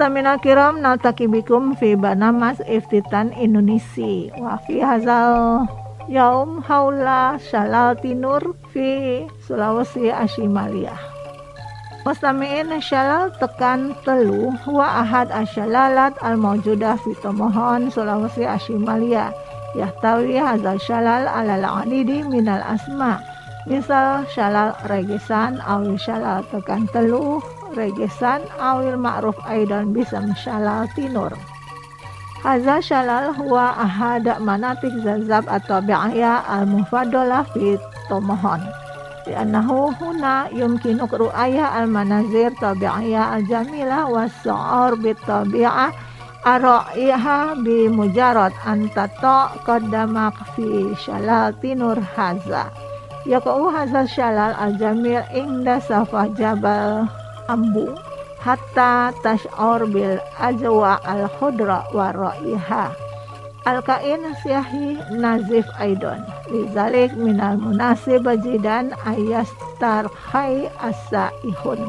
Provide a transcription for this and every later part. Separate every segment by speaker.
Speaker 1: Mustamina kiram naltaki bikum fi barnamas Iftitan Indonesia wa fi hazal yaum haula Shalal Tinur fi Sulawesi Ashimalia. Mustamiin Shalal tekan telu wa ahad asyalalat al-mawjudah fi Tomohon Sulawesi Ashimalia. Yahtawi hazal Shalal alal adidi minal asma. Misal Shalal regesan awil Shalal tekan telu regesan awil ma'ruf aidan bisam Shalal Tinur. Hadza Shalal huwa ahada manatik zazab atau bi'aya al-mufadalah fi Tomohon. Li'annahu huna yumkinu ru'aya al-manazir tabi'iyah al-jamilah was-su'ur bit-tabi'ah ara'iha bi mujarad antata qaddamak fi Shalal Tinur hadza. Yaqa'u hadza Shalal al-jamil inda safah Jabal Ambu hatta tash'ur bil ajwa al-khudra wa ra'iha al-kain siyahi nazif aidon lizalik minal munasib jidan ayastar khai as-saihun.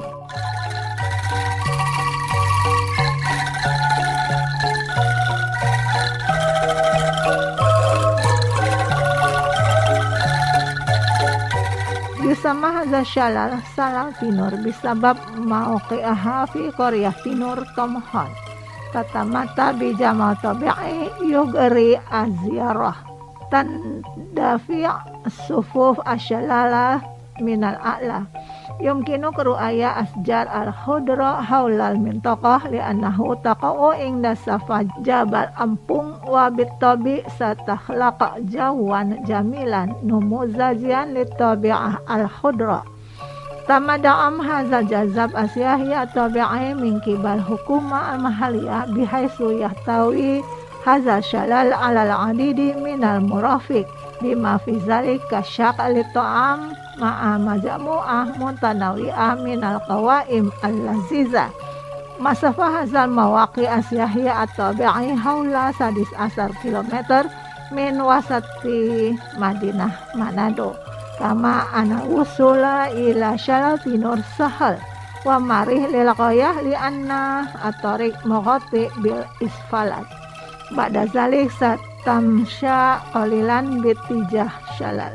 Speaker 1: Yusama hadza Shalal Shalal Tinur bisabab mauqi'aha fi qaryah Tinur Tomohon tatamata bi jamal tabi'i yugri azyarah tandafi' sufuf asyalala minal a'la yumkinu ru'aya asjar al-khudra haulal mintaqah li'annahu taqa'u inda safa Jabal Ampung wa bittabi satakhlaqa jawan jamilan numuzajian litabi'ah al-khudra. Tamada'am hazal jazab asyahiyah tabi'i min kibal hukuma al-mahaliyah bihaisu yahtawi hazal Shalal alal adidi minal murafiq bima fi zalika syaq' li ta'am ma'a majmu'ah mutanawi'ah minal qawaim al-laziza. Masafah hazal mawaqi asyahiyah at-tabi'i haula 11 kilometer min wasati Madinah Manado. Kama ana usula ila Shalal Tinur sahal wa marih lil ghayah li anna at-tariq mughatti bil isfalat. Ba'da zalik satamsha qalilan bitijah Shalal.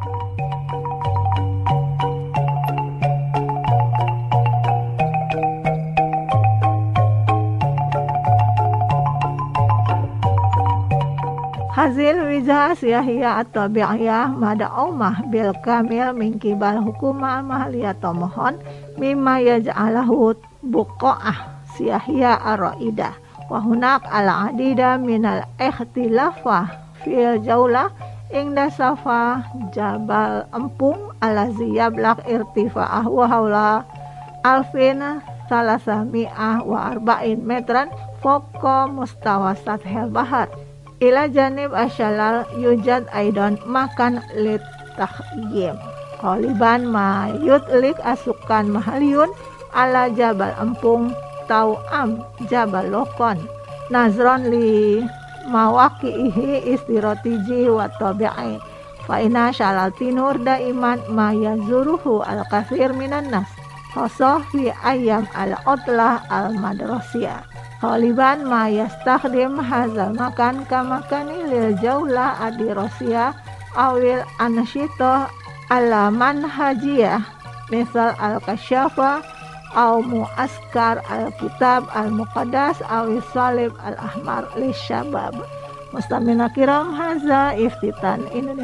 Speaker 1: Hazil wijah siyahiyah at-tabi'iyah mada'umah bil kamil min kibal hukumah mahaliyah Tomohon mimma yaj'alahu buqa'ah siyahiyah ar-ra'idah wa hunak al-adida minal ikhtilafah fil jaulah ingda safa Jabal Ampung alazi yablaq irtifa'ah wa hawla alfin salasami'ah wa arba'in metran fawqa mustawa sathil bahar. Ila janib asyalal yujad aidan makan lit tahyim qaliban ma yutlik asukan mahaliyun ala Jabal Ampung tau'am Jabal Lokon nazron li mawaqi'ihi istiratiji wa tabi'i fa inna Shalal Tinur daiman ma yazuruhu al-kathir minan nas khasah fi ayyam al-utlah al-madrasiyah. Khaliban ma yastakhdim hazal makan kamakani lil jaulah adirosiyah awil ansyitah ala manhajiyah misal al-kasyafa aw muaskar al-kitab al-muqaddas awil salib al-ahmar li syabab. Mustamina kiram haza Iftitan Indonesia.